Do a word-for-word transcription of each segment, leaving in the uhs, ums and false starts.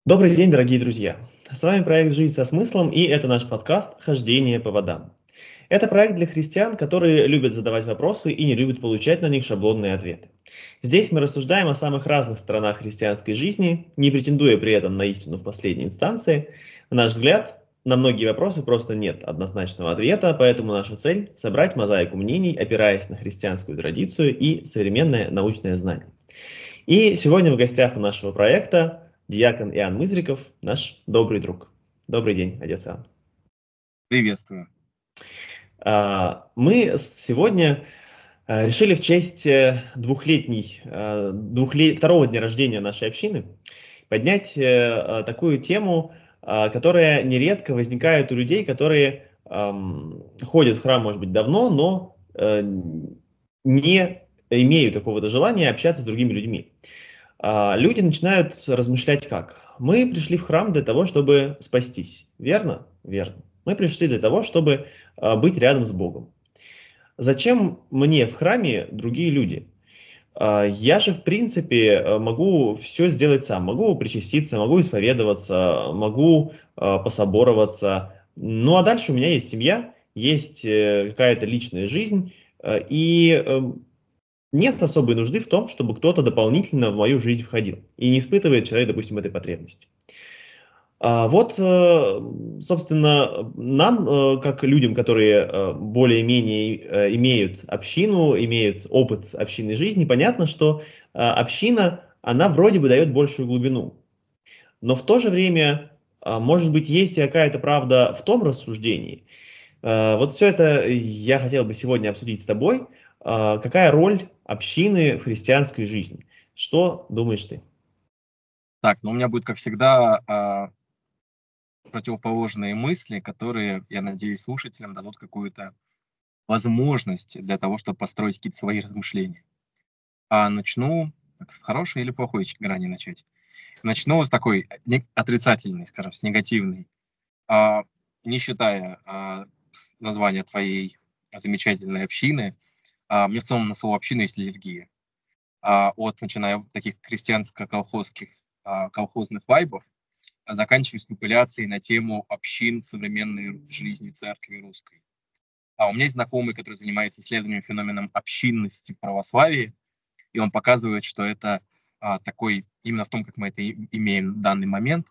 Добрый день, дорогие друзья! С вами проект «Жизнь со смыслом» и это наш подкаст «Хождение по водам». Это проект для христиан, которые любят задавать вопросы и не любят получать на них шаблонные ответы. Здесь мы рассуждаем о самых разных сторонах христианской жизни, не претендуя при этом на истину в последней инстанции. На наш взгляд, на многие вопросы просто нет однозначного ответа, поэтому наша цель– собрать мозаику мнений, опираясь на христианскую традицию и современное научное знание. И сегодня в гостях у нашего проекта диакон Иоанн Мызриков, наш добрый друг. Добрый день, отец Иоанн. Приветствую. А, Мы сегодня а, решили в честь э, двухлетней, а, двухле- второго дня рождения нашей общины поднять э, а, такую тему, а, которая нередко возникает у людей, которые ам, ходят в храм, может быть, давно, но э, не имеют какого-то желания общаться с другими людьми. А, люди начинают размышлять как? Мы пришли в храм для того, чтобы спастись. Верно? Верно. Мы пришли для того, чтобы а, быть рядом с Богом. Зачем мне в храме другие люди? А, Я же, в принципе, э, могу все сделать сам. Могу причаститься, могу исповедоваться, могу а, пособороваться. Ну а дальше у меня есть семья, есть э, какая-то личная жизнь. э, И э, нет особой нужды в том, чтобы кто-то дополнительно в мою жизнь входил. И не испытывает человек, допустим, этой потребности. А вот, э, собственно, нам, э, как людям, которые э, более-менее э, имеют общину, имеют опыт общинной жизни, понятно, что э, община, она вроде бы дает большую глубину. Но в то же время, а, может быть, есть и какая-то правда в том рассуждении. Э, Вот все это я хотел бы сегодня обсудить с тобой. А, Какая роль общины в христианской жизни? Что думаешь ты? Так, ну у меня будет, как всегда, а, противоположные мысли, которые, я надеюсь, слушателям дадут какую-то возможность для того, чтобы построить какие-то свои размышления. А начну так, с хорошей или плохой ч- грани начать. Начну с такой э, не- отрицательной, скажем, с негативной. А, не считая а, с- названия твоей замечательной общины, а, мне в целом на слово община есть аллергия. А, от, начиная таких крестьянско-колхозских а, колхозных вайбов, а заканчивая спекуляцией на тему общин в современной жизни церкви русской. А у меня есть знакомый, который занимается исследованием феноменом общинности в православии, и он показывает, что это а, такой, именно в том, как мы это и- имеем в данный момент,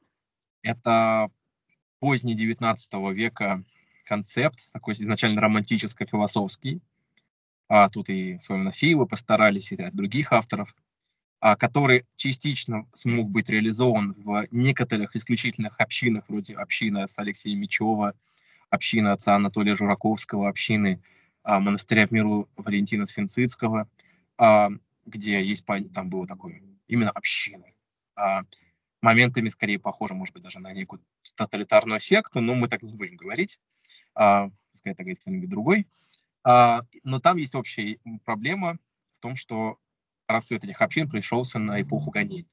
это поздний девятнадцатого века концепт, такой изначально романтическо-философский. А тут и с вами Нафиева постарались, и ряд других авторов, а, который частично смог быть реализован в некоторых исключительных общинах, вроде общины отца Алексея Мечева, общины отца Анатолия Жураковского, общины а, монастыря в миру Валентина Сфинцитского, а, где есть, пон- там было такое, именно община. А, моментами скорее похоже, может быть, даже на некую тоталитарную секту, но мы так не будем говорить. А, пускай это говорит кто-нибудь другой. А, но там есть общая проблема в том, что расцвет этих общин пришелся на эпоху гонений.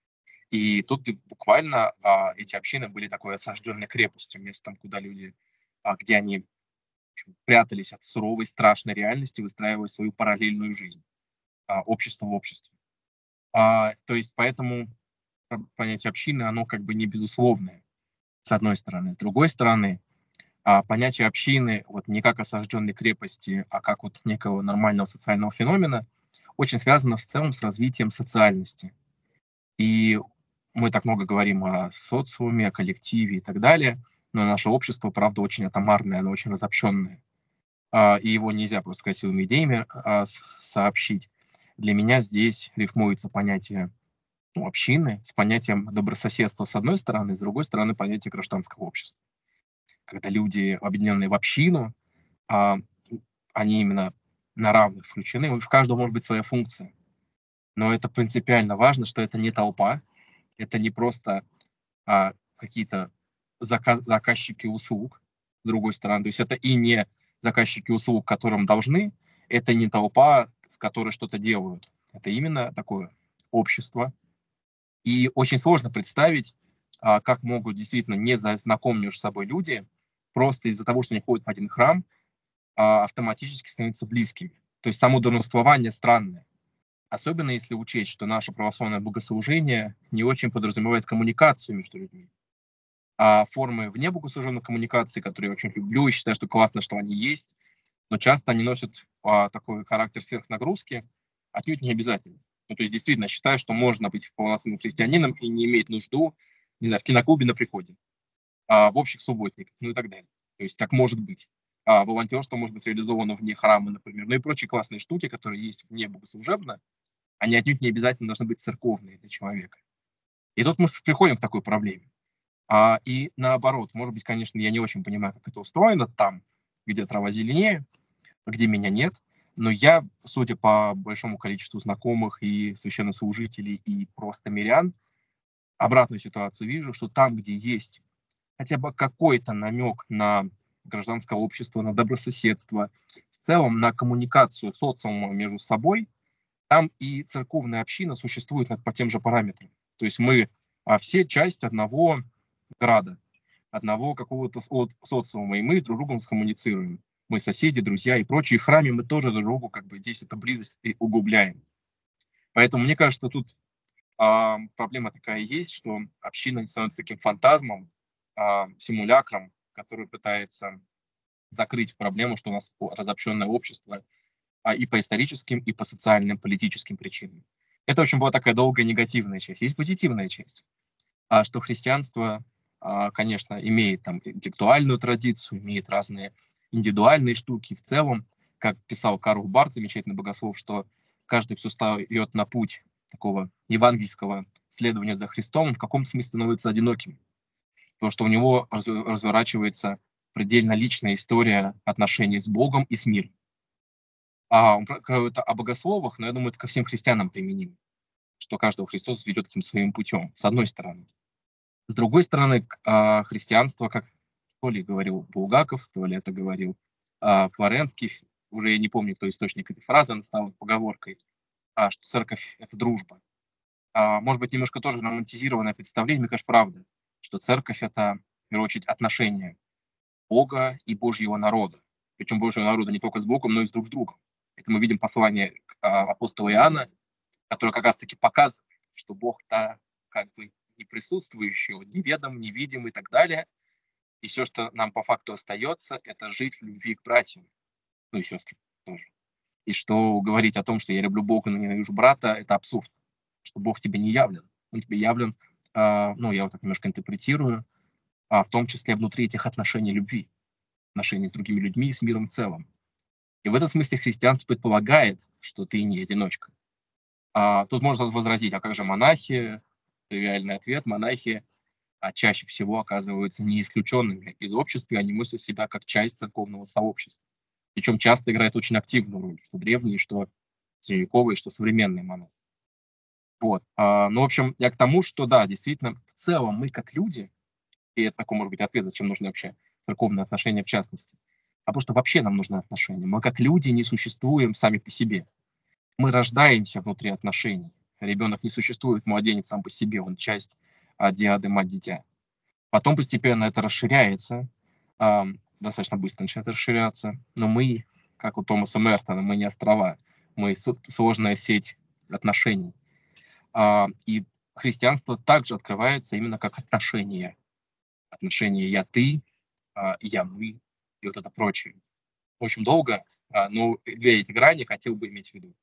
И тут и буквально а, эти общины были такой осажденной крепостью, местом, куда люди, а, где они в общем, прятались от суровой, страшной реальности, выстраивая свою параллельную жизнь, а, общество в обществе. А, то есть поэтому про- понятие общины, оно как бы не безусловное, с одной стороны. С другой стороны, а, понятие общины вот не как осажденной крепости, а как вот некого нормального социального феномена, очень связано в целом с развитием социальности. И мы так много говорим о социуме, о коллективе и так далее, но наше общество, правда, очень атомарное, оно очень разобщенное. А, и его нельзя просто красивыми идеями а, с- сообщить. Для меня здесь рифмуется понятие ну, общины с понятием добрососедства с одной стороны, с другой стороны понятие гражданского общества. Когда люди, объединенные в общину, а, они именно на равных включены, в каждого может быть своя функция. Но это принципиально важно, что это не толпа, это не просто а, какие-то заказ, заказчики услуг, с другой стороны. То есть это и не заказчики услуг, которым должны, это не толпа, с которой что-то делают. Это именно такое общество. И очень сложно представить, а, как могут действительно не знакомые между собой люди, просто из-за того, что они ходят в один храм, а, автоматически становятся близкими. То есть само долженствование странное. Особенно если учесть, что наше православное богослужение не очень подразумевает коммуникацию между людьми. А формы вне богослужебной коммуникации, которые я очень люблю и считаю, что классно, что они есть, но часто они носят а, такой характер сверхнагрузки, отнюдь не обязательно. Ну, то есть действительно считаю, что можно быть полноценным христианином и не иметь нужду, не знаю, в киноклубе на приходе, а, в общих субботниках, ну и так далее. То есть так может быть. А волонтерство может быть реализовано вне храма, например, ну и прочие классные штуки, которые есть вне богослужебно, они отнюдь не обязательно должны быть церковные для человека. И тут мы с- приходим к такой проблеме. А, и наоборот, может быть, конечно, я не очень понимаю, как это устроено там, где трава зеленее, где меня нет, но я, судя по большому количеству знакомых и священнослужителей, и просто мирян, обратную ситуацию вижу, что там, где есть хотя бы какой-то намек на гражданское общество, на добрососедство, в целом на коммуникацию социума между собой, там и церковная община существует над- по тем же параметрам. То есть мы а, все часть одного града, одного какого-то со- социума, и мы друг с другом скоммуницируем. Мы соседи, друзья и прочие. В храме мы тоже друг другу как бы здесь эту близость и углубляем. Поэтому мне кажется, тут а, проблема такая есть, что община становится таким фантазмом, а, симулякром, который пытается закрыть проблему, что у нас о- разобщенное общество, а, и по историческим, и по социальным, политическим причинам. Это, в общем, была такая долгая негативная часть. Есть позитивная часть, а, что христианство, а, конечно, имеет там интеллектуальную традицию, имеет разные индивидуальные штуки. В целом, как писал Карл Барth, замечательный богослов, что каждый, кто встает на путь такого евангельского следования за Христом, он в каком-то смысле становится одиноким. Потому что у него раз- разворачивается предельно личная история отношений с Богом и с миром. А он про- про это о богословах, но я думаю, это ко всем христианам применимо, что каждого Христос ведет этим своим путем, с одной стороны. С другой стороны, к- а, христианство, как то ли говорил Булгаков, то ли это говорил а, Флоренский, уже я не помню, кто источник этой фразы, она стала поговоркой, а, что церковь — это дружба. А, может быть, немножко тоже романтизированное представление, мне кажется, правда, что церковь — это, в первую очередь, отношения Бога и Божьего народа. Причем Божьего народа не только с Богом, но и с друг с другом. Это мы видим послание а, апостола Иоанна, которое как раз-таки показывает, что Бог-то как бы не присутствующий, он неведом, невидим и так далее. И все, что нам по факту остается, это жить в любви к братьям, ну и сестрам тоже. И что говорить о том, что я люблю Бога, но ненавижу брата, это абсурд. Что Бог тебе не явлен. Он тебе явлен, а, ну, я вот так немножко интерпретирую, а в том числе внутри этих отношений любви, отношений с другими людьми и с миром в целом. И в этом смысле христианство предполагает, что ты не одиночка. А, тут можно возразить, а как же монахи? Тривиальный ответ: монахи а чаще всего оказываются не исключенными из общества, и они мыслят себя как часть церковного сообщества. Причем часто играет очень активную роль, что древние, что средневековые, что современные монахи. Вот. А, ну, в общем, я к тому, что да, действительно, в целом мы как люди, и это такой, может быть, ответ, зачем нужны вообще церковные отношения в частности, а потому что вообще нам нужны отношения. Мы как люди не существуем сами по себе. Мы рождаемся внутри отношений. Ребенок не существует, младенец сам по себе, он часть а, диады мать-дитя. Потом постепенно это расширяется, ам, достаточно быстро начинает расширяться. Но мы, как у Томаса Мертона, мы не острова, мы с- сложная сеть отношений. А, и христианство также открывается именно как отношения. Отношения я-ты, а, я-мы и вот это прочее. В общем, долго, а, но две эти грани хотел бы иметь в виду.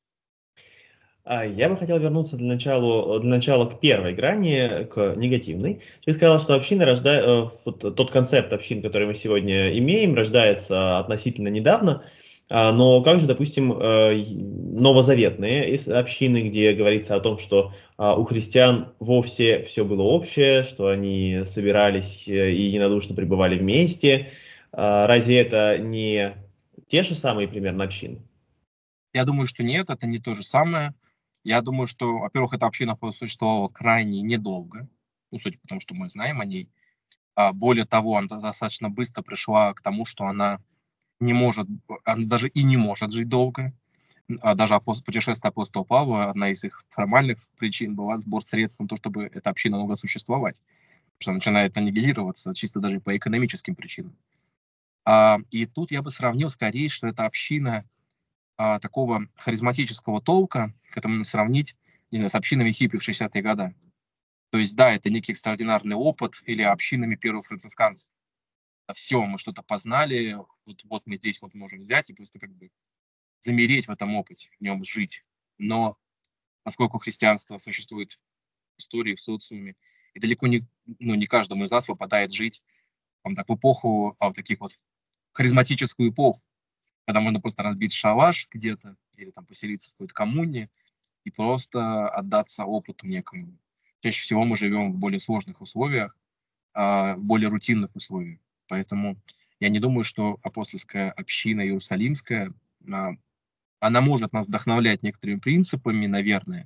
А, Я бы хотел вернуться для начала, для начала к первой грани, к негативной. Ты сказал, что община рождает, вот тот концепт общин, который мы сегодня имеем, рождается относительно недавно. А, Но как же, допустим, э, и- новозаветные из общины, где говорится о том, что а, у христиан вовсе все было общее, что они собирались э, и единодушно пребывали вместе. А, Разве это не те же самые примерно общины? Я думаю, что нет, это не то же самое. Я думаю, что, во-первых, эта община существовала крайне недолго, ну, судя по тому, что мы знаем о ней. А, более того, она достаточно быстро пришла к тому, что она не может, она даже и не может жить долго. А даже апос- путешествие апостола Павла, одна из их формальных причин была сбор средств на то, чтобы эта община могла существовать. Потому что она начинает аннигилироваться чисто даже по экономическим причинам. А, и тут я бы сравнил скорее, что эта община а, такого харизматического толка, к этому сравнить, не знаю, с общинами хиппи в шестидесятые годы. То есть, да, это некий экстраординарный опыт или общинами первых францисканцев. Все, мы что-то познали, вот, вот мы здесь вот можем взять и просто как бы замереть в этом опыте, в нем жить. Но поскольку христианство существует в истории, в социуме, и далеко не, ну, не каждому из нас выпадает жить там, так, в эпоху, а, в таких вот харизматическую эпоху, когда можно просто разбить шалаш где-то или там поселиться в какой-то коммуне и просто отдаться опыту некому. Чаще всего мы живем в более сложных условиях, а, в более рутинных условиях. Поэтому я не думаю, что апостольская община иерусалимская, а, она может нас вдохновлять некоторыми принципами, наверное,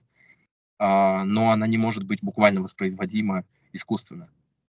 а, но она не может быть буквально воспроизводима искусственно.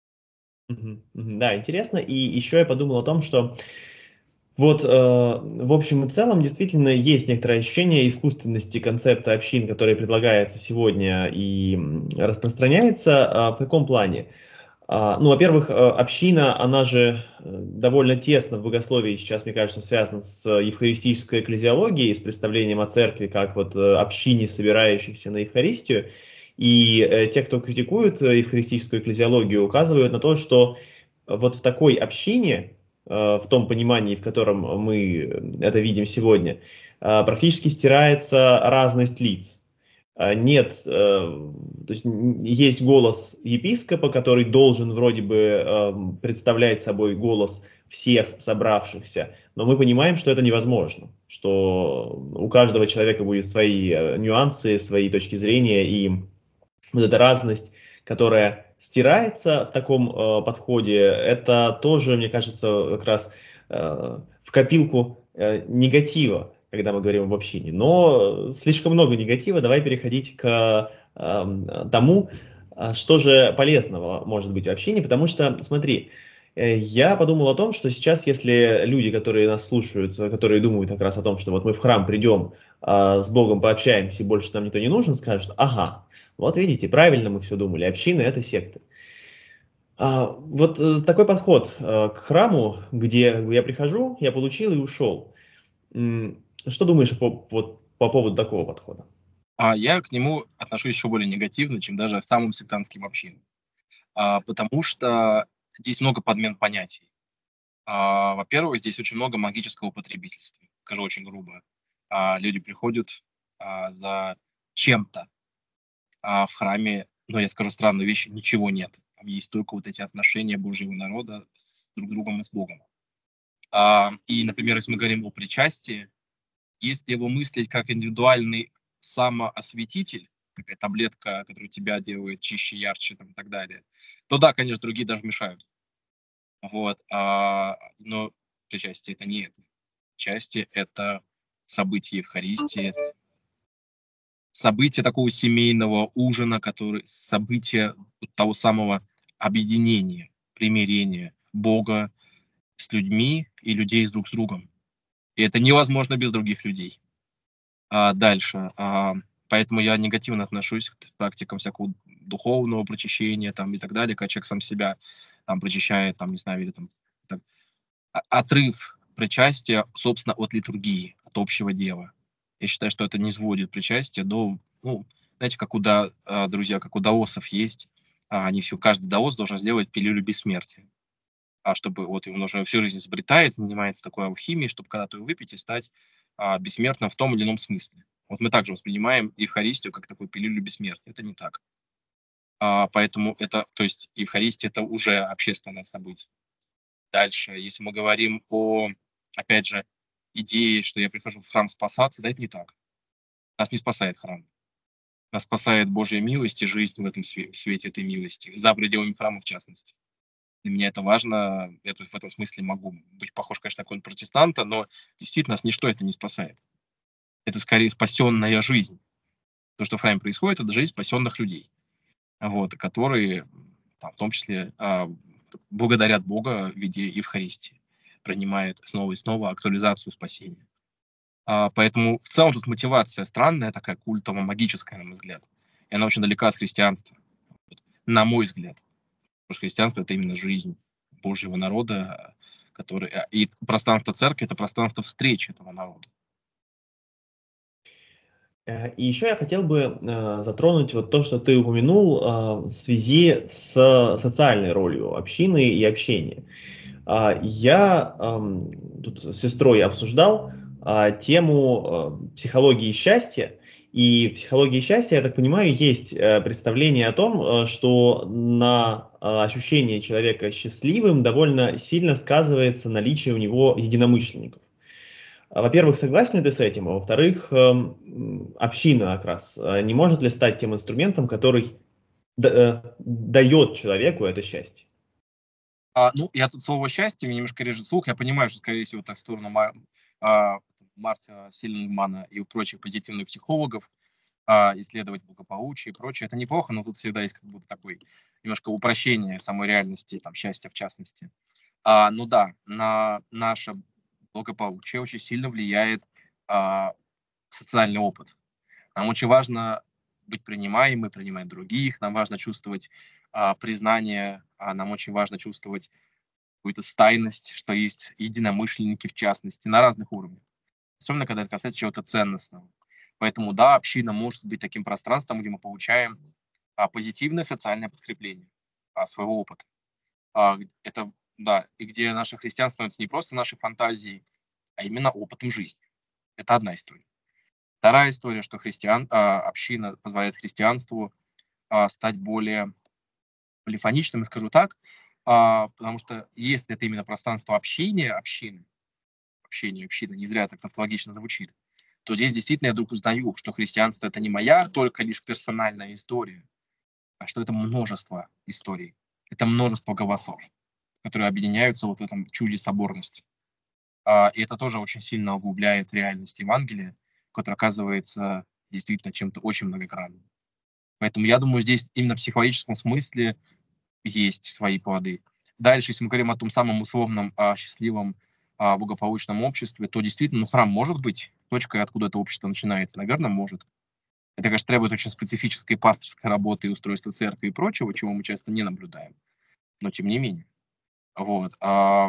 Мгм, мгм. Да, интересно. И еще я подумал о том, что вот, э, в общем и целом, действительно, есть некоторое ощущение искусственности концепта общин, который предлагается сегодня и м, распространяется. А в каком плане? А, ну, во-первых, э, община, она же э, довольно тесно в богословии сейчас, мне кажется, связана с евхаристической экклезиологией, с представлением о церкви как вот э, общине, собирающихся на Евхаристию. И э, те, кто критикует э, евхаристическую экклезиологию, указывают на то, что вот в такой общине, э, в том понимании, в котором мы это видим сегодня, э, практически стирается разность лиц. А, Нет, э, то есть н- есть голос епископа, который должен вроде бы эм, представлять собой голос всех собравшихся, но мы понимаем, что это невозможно, что у каждого человека будет свои э, нюансы, свои точки зрения, и вот эта разность, которая стирается в таком э, подходе, это тоже, мне кажется, как раз э, в копилку э, негатива, когда мы говорим об общине. Но слишком много негатива, давай переходить к э, тому, а что же полезного может быть в общине, потому что, смотри, э, я подумал о том, что сейчас, если люди, которые нас слушают, которые думают как раз о том, что вот мы в храм придем, а, с Богом пообщаемся, и больше нам никто не нужен, скажут, ага, вот видите, правильно мы все думали, община — это секта. А, вот э, такой подход э, к храму, где я прихожу, я получил и ушел. М, Что думаешь по, вот, по поводу такого подхода? А я к нему отношусь еще более негативно, чем даже к самым сектантским общинам. А, потому что здесь много подмен понятий. А, во-первых, здесь очень много магического потребительства. Скажу очень грубо. А, люди приходят а, за чем-то, а в храме, ну, я скажу странную вещь, ничего нет. Там есть только вот эти отношения Божьего народа с друг другом и с Богом. А, и, например, если мы говорим о причастии, если его мыслить как индивидуальный самоосветитель, такая таблетка, которая тебя делает чище, ярче там, и так далее, то да, конечно, другие даже мешают. Вот, а, но причастие — это не это. Причастие — это событие Евхаристии, это событие такого семейного ужина, который событие вот того самого объединения, примирения Бога с людьми и людей с друг с другом. И это невозможно без других людей. А, дальше, а, поэтому я негативно отношусь к практикам всякого духовного прочищения там и так далее, когда человек сам себя там прочищает, там, не знаю, или там так, о отрыв причастия, собственно, от литургии, от общего дела. Я считаю, что это не низводит причастие до, ну, знаете, как у да а, друзья, как у даосов есть, а, они всё каждый даос должен сделать пилюлю бессмертия. А чтобы вот он уже всю жизнь изобретает, занимается такой алхимией, чтобы когда-то её выпить и стать, а, бессмертным в том или ином смысле. Вот мы также воспринимаем Евхаристию как такую пилюлю бессмертия. Это не так. А, поэтому это, то есть Евхаристия — это уже общественное событие. Дальше, если мы говорим о, опять же, идее, что я прихожу в храм спасаться, да, это не так. Нас не спасает храм. Нас спасает Божья милость и жизнь в этом све в свете этой милости, за пределами храма в частности. Для меня это важно. Я тут в этом смысле могу быть похож, конечно, на какого-нибудь протестанта, но действительно нас ничто это не спасает. Это скорее спасенная жизнь. То, что в храме происходит, это жизнь спасенных людей, вот, которые, там, в том числе, а, благодарят Бога в виде Евхаристии, принимает снова и снова актуализацию спасения. А, поэтому в целом тут мотивация странная, такая культово-магическая, на мой взгляд. И она очень далека от христианства, вот, на мой взгляд. Потому что христианство — это именно жизнь Божьего народа, который, а, и пространство церкви — это пространство встречи этого народа. Э, И еще я хотел бы э, затронуть вот то, что ты упомянул э, в связи с социальной ролью общины и общения. А, Я ам, тут с сестрой обсуждал а, тему а, психологии счастья. И в психологии счастья, я так понимаю, есть э, представление о том, э, что на а, ощущение человека счастливым довольно сильно сказывается наличие у него единомышленников. А, Во-первых, согласен ли ты с этим? А во-вторых, эм, м, община как раз э, не может ли стать тем инструментом, который д- э, дает человеку это счастье? А, ну, я тут слово «счастье», мне немножко режет слух. Я понимаю, что, скорее всего, так в сторону Ма- а, Марта Сельмана и прочих позитивных психологов, а, исследовать благополучие и прочее. Это неплохо, но тут всегда есть как будто такой немножко упрощение самой реальности, там, счастья в частности. А, ну да, на наше благополучие очень сильно влияет а, социальный опыт. Нам очень важно быть принимаемым, принимать других, нам важно чувствовать а, признание, а нам очень важно чувствовать какую-то стайность, что есть единомышленники, в частности, на разных уровнях. Особенно, когда это касается чего-то ценностного. Поэтому, да, община может быть таким пространством, где мы получаем а, позитивное социальное подкрепление а, своего опыта. А, г- это, да, и где наше христианство становится не просто нашей фантазией, а именно опытом жизни. Это одна история. Вторая история, что христиан, а, община позволяет христианству а, стать более полифоничным, я скажу так, а, потому что если это именно пространство общения, общины, общения, общины, не зря так тавтологично звучит, то здесь действительно я вдруг узнаю, что христианство — это не моя только лишь персональная история, а что это множество историй, это множество голосов, которые объединяются вот в этом чуде соборности. А, и это тоже очень сильно углубляет реальность Евангелия, которая оказывается действительно чем-то очень многогранным. Поэтому я думаю, здесь именно в психологическом смысле есть свои плоды. Дальше, если мы говорим о том самом условном а, счастливом, а, благополучном обществе, то действительно, ну, храм может быть точкой, откуда это общество начинается. Наверное, может. Это, конечно, требует очень специфической пасторской работы и устройства церкви и прочего, чего мы часто не наблюдаем. Но тем не менее. Вот. А,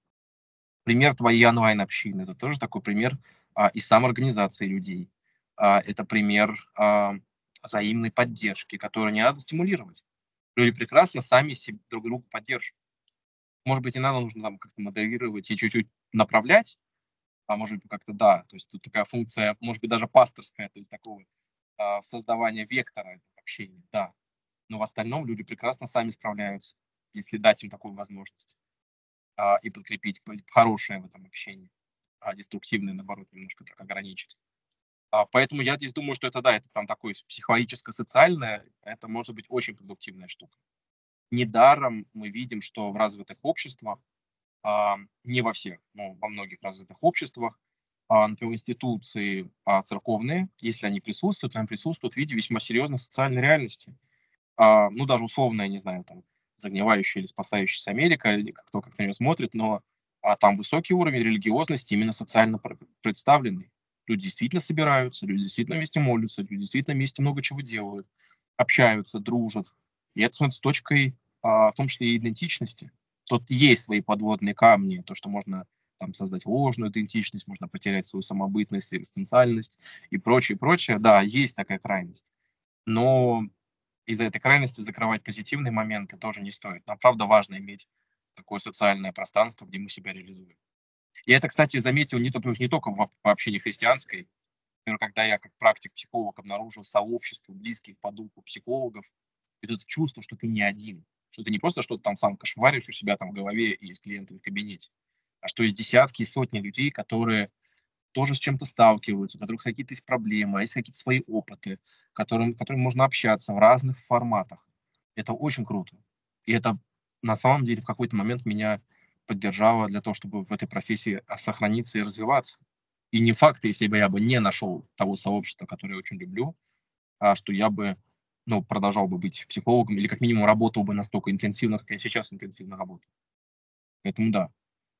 пример твоей онлайн-общины — это тоже такой пример а, и самоорганизации людей. А, это пример а, взаимной поддержки, которую не надо стимулировать. Люди прекрасно сами себе, друг друга поддерживают. Может быть, и надо нужно там как-то модерировать и чуть-чуть направлять, а может быть, как-то да. То есть тут такая функция, может быть, даже пасторская, то есть такого а, создавания вектора этого общения, да. Но в остальном люди прекрасно сами справляются, если дать им такую возможность а, и подкрепить п- хорошее в этом общении, а деструктивное, наоборот, немножко так ограничить. А, поэтому я здесь думаю, что это да, это прям такое психологическо-социальное, это может быть очень продуктивная штука. Недаром мы видим, что в развитых обществах, а, не во всех, но во многих развитых обществах, а, например, институции а, церковные, если они присутствуют, то они присутствуют в виде весьма серьезной социальной реальности. А, ну, даже условно, я не знаю, там, загнивающая или спасающаяся Америка, или как кто как на нее смотрит, но а, там высокий уровень религиозности именно социально пр- представленный. Люди действительно собираются, люди действительно вместе молятся, люди действительно вместе много чего делают, общаются, дружат. И это становится точкой, а, в том числе и идентичности. Тут есть свои подводные камни, то, что можно там создать ложную идентичность, можно потерять свою самобытность, экзистенциальность и прочее, прочее. Да, есть такая крайность. Но из-за этой крайности закрывать позитивные моменты тоже не стоит. Нам, правда, важно иметь такое социальное пространство, где мы себя реализуем. Я это, кстати, заметил не, только не только в, об- в общении христианской. Например, когда я как практик-психолог обнаружил сообщество близких по духу психологов, и вот это чувство, что ты не один, что ты не просто что-то там сам кошеваришь у себя там в голове и с клиентами в кабинете, а что есть десятки и сотни людей, которые тоже с чем-то сталкиваются, у которых какие-то есть проблемы, а есть какие-то свои опыты, которым, которым можно общаться в разных форматах. Это очень круто. И это на самом деле в какой-то момент меня поддержало для того, чтобы в этой профессии а, сохраниться и развиваться. И не факт, если бы я бы не нашел того сообщества, которое я очень люблю, а что я бы ну, продолжал бы быть психологом или как минимум работал бы настолько интенсивно, как я сейчас интенсивно работаю. Поэтому да.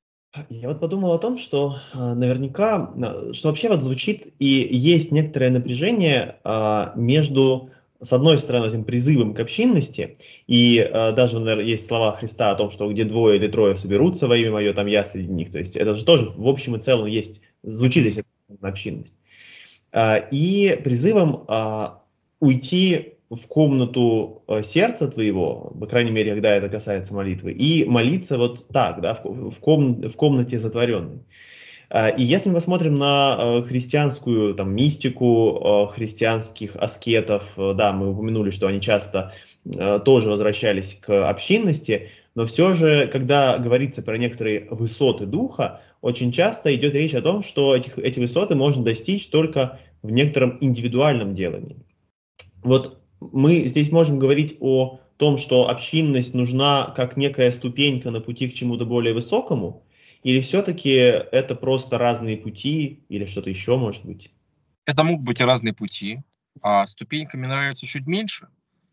Я вот подумал о том, что а, наверняка, а, что вообще вот звучит и есть некоторое напряжение а, между, с одной стороны, этим призывом к общинности, и а, даже, наверное, есть слова Христа о том, что где двое или трое соберутся во имя Мое, там я среди них. То есть это же тоже в общем и целом есть, звучит здесь эта общинность. и призывом а, уйти в комнату а, сердца твоего, по крайней мере, когда это касается молитвы, и молиться вот так, да, в, в, ком, в комнате затворенной. А, И если мы посмотрим на э, христианскую там, мистику э, христианских аскетов, э, да, мы упомянули, что они часто э, тоже возвращались к общинности, но все же, когда говорится про некоторые высоты духа, очень часто идет речь о том, что этих, эти высоты можно достичь только в некотором индивидуальном делании. Вот мы здесь можем говорить о том, что общинность нужна как некая ступенька на пути к чему-то более высокому, или все-таки это просто разные пути, или что-то еще может быть? Это могут быть и разные пути. А ступеньками нравится чуть меньше,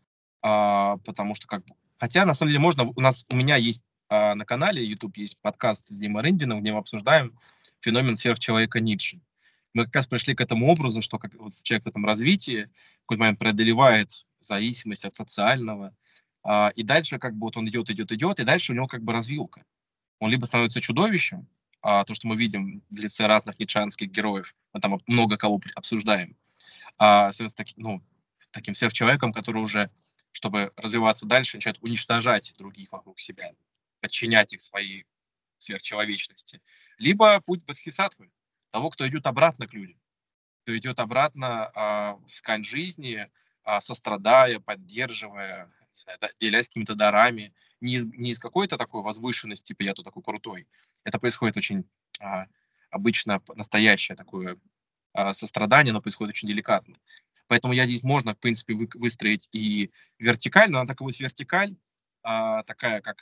а, потому что как бы... Хотя, на самом деле, можно... У нас, у меня есть а, на канале YouTube есть подкаст с Димой Рындиным, где мы обсуждаем феномен сверхчеловека Ницше. Мы как раз пришли к этому образу, что как вот человек в этом развитии в какой-то момент преодолевает зависимость от социального, а, и дальше как бы вот он идет, идет, идет, и дальше у него как бы развилка. Он либо становится чудовищем, а, то, что мы видим в лице разных ницшеанских героев, мы там много кого при- обсуждаем, а, становится таки- ну, таким сверхчеловеком, который уже, чтобы развиваться дальше, начинает уничтожать других вокруг себя, подчинять их своей сверхчеловечности. Либо путь бодхисаттвы, того, кто идет обратно к людям, кто идет обратно а, в ткань жизни, а, сострадая, поддерживая, не знаю, да- делясь какими-то дарами, не из, не из какой-то такой возвышенности, типа я тут такой крутой. Это происходит очень а, обычно п- настоящее такое а, сострадание, оно происходит очень деликатно. Поэтому я здесь можно, в принципе, вы- выстроить и вертикаль, но она такая вот вертикаль, а, такая как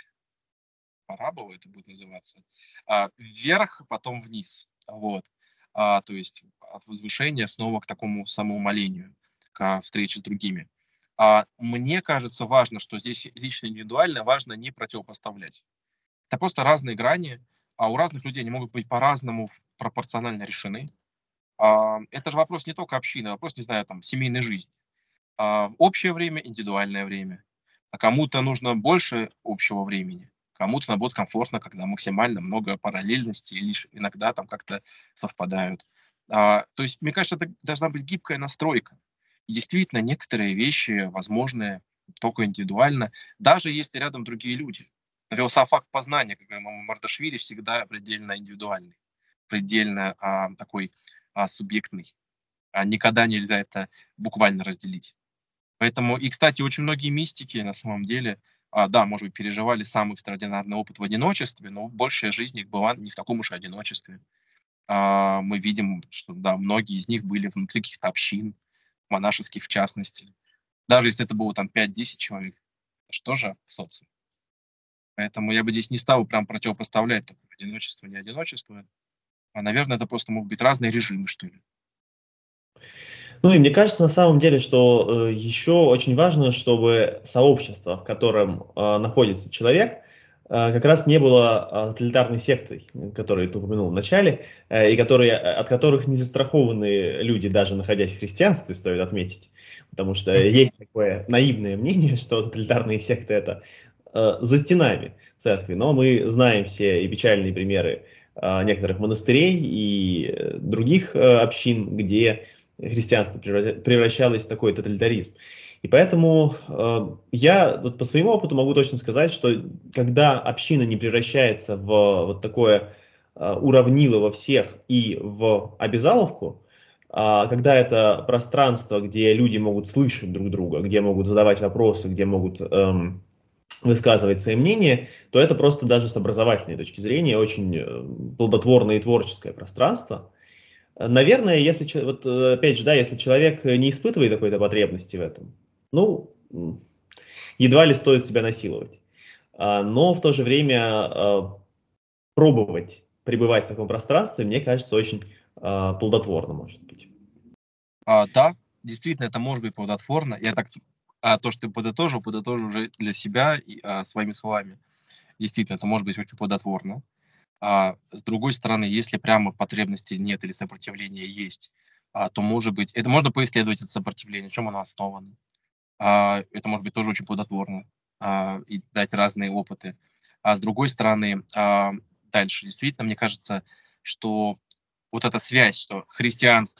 парабола это будет называться, а, вверх, потом вниз. Вот. А, то есть от возвышения снова к такому самоумолению, к встрече с другими. А, мне кажется, важно, что здесь лично индивидуально важно не противопоставлять. Это просто разные грани, а у разных людей они могут быть по-разному в- пропорционально решены. А, это же вопрос не только общины, а вопрос, не знаю, там, семейной жизни. А, общее время, индивидуальное время. А кому-то нужно больше общего времени, кому-то наоборот комфортно, когда максимально много параллельности и лишь иногда там как-то совпадают. А, то есть, мне кажется, это должна быть гибкая настройка. И действительно, некоторые вещи возможны только индивидуально, даже если рядом другие люди. Например, сам факт познания, как говорил Мамардашвили, всегда предельно индивидуальный, предельно а, такой а, субъектный. А никогда нельзя это буквально разделить. Поэтому, и, кстати, очень многие мистики на самом деле, а, да, может быть, переживали самый экстраординарный опыт в одиночестве, но большая жизнь их была не в таком уж и одиночестве. А, мы видим, что, да, многие из них были внутри каких-то общин, монашеских в частности. Даже если это было там пять-десять человек, это же тоже социум. Поэтому я бы здесь не стал прям противопоставлять такое одиночество, не одиночество. А, наверное, это просто могут быть разные режимы, что ли. Ну и мне кажется на самом деле, что э, еще очень важно, чтобы сообщество, в котором э, находится человек, э, как раз не было э, тоталитарной сектой, которую ты упомянул в начале, э, и которые, от которых не застрахованы люди, даже находясь в христианстве, стоит отметить. Потому что Мгм. есть такое наивное мнение, что тоталитарные секты это э, за стенами церкви, но мы знаем все и печальные примеры э, некоторых монастырей и э, других э, общин, где христианство превра- превращалось в такой тоталитаризм. И поэтому э, я вот по своему опыту могу точно сказать, что когда община не превращается в вот такое э, уравнило во всех и в обязаловку, а когда это пространство, где люди могут слышать друг друга, где могут задавать вопросы, где могут эм, высказывать свои мнения, то это просто даже с образовательной точки зрения очень э, плодотворное и творческое пространство. Наверное, если, че- вот, э, опять же, да, если человек не испытывает какой-то потребности в этом, ну, м, едва ли стоит себя насиловать. А, Но в то же время а, пробовать пребывать в таком пространстве, мне кажется, очень а, плодотворно может быть. А, да, действительно, это может быть плодотворно. Я так, с- а то, что ты подытожил, подытожил уже для себя и, а, своими словами. Действительно, это может быть очень плодотворно. А с другой стороны, если прямо потребности нет или сопротивление есть, а, то, может быть, это можно поисследовать, это сопротивление, на чем оно основано. А, это может быть тоже очень плодотворно, а, и дать разные опыты. А с другой стороны, а, дальше, действительно, мне кажется, что вот эта связь, что христианство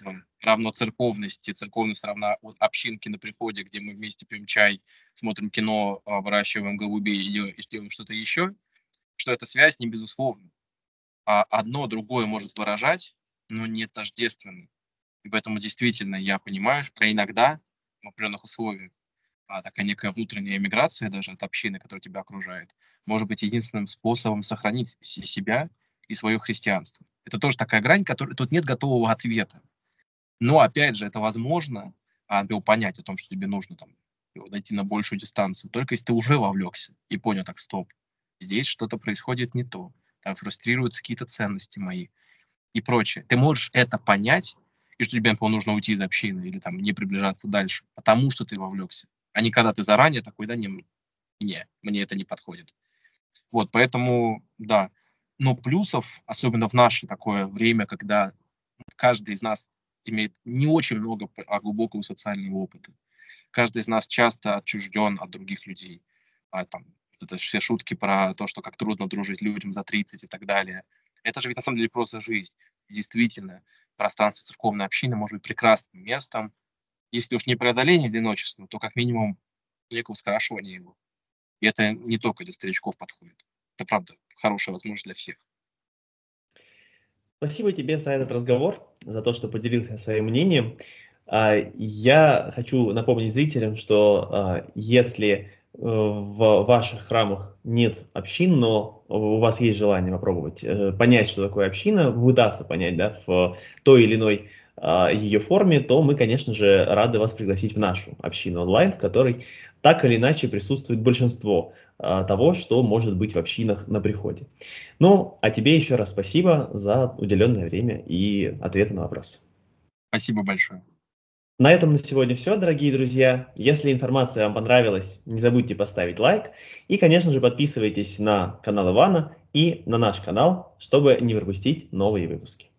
равно церковности, церковность равна вот общинке на приходе, где мы вместе пьем чай, смотрим кино, а, выращиваем голубей и делаем, и делаем что-то еще, что эта связь не безусловна. А одно другое может выражать, но не тождественно. И поэтому действительно я понимаю, что иногда в определенных условиях а, такая некая внутренняя эмиграция даже от общины, которая тебя окружает, может быть единственным способом сохранить се- себя и свое христианство. Это тоже такая грань, которой тут нет готового ответа. Но опять же, это возможно, а, его понять о том, что тебе нужно там дойти на большую дистанцию, только если ты уже вовлекся и понял, так, стоп, здесь что-то происходит не то, там фрустрируются какие-то ценности мои и прочее. Ты можешь это понять, и что тебе, например, нужно уйти из общины или там не приближаться дальше, потому что ты вовлекся, а не когда ты заранее такой, да, не, не, мне это не подходит. Вот, поэтому, да. Но плюсов, особенно в наше такое время, когда каждый из нас имеет не очень много, п- а глубокого социального опыта. Каждый из нас часто отчужден от других людей. А, там, вот это все шутки про то, что как трудно дружить людям за тридцать и так далее. Это же ведь на самом деле просто жизнь. И действительно, пространство церковной общины может быть прекрасным местом, если уж не преодоление одиночества, то как минимум некого скрашивания его. И это не только для старичков подходит. Это правда хорошая возможность для всех. Спасибо тебе за этот разговор, за то, что поделился своим мнением. А, Я хочу напомнить зрителям, что а, если э, в ваших храмах нет общин, но у вас есть желание попробовать э, понять, что такое община, пытаться понять, да, в той или иной а, ее форме, то мы, конечно же, рады вас пригласить в нашу общину онлайн, в которой так или иначе присутствует большинство а, того, что может быть в общинах на приходе. Ну, а тебе еще раз спасибо за уделенное время и ответы на вопросы. Спасибо большое. На этом на сегодня все, дорогие друзья. Если информация вам понравилась, не забудьте поставить лайк. И, конечно же, подписывайтесь на канал Ивана и на наш канал, чтобы не пропустить новые выпуски.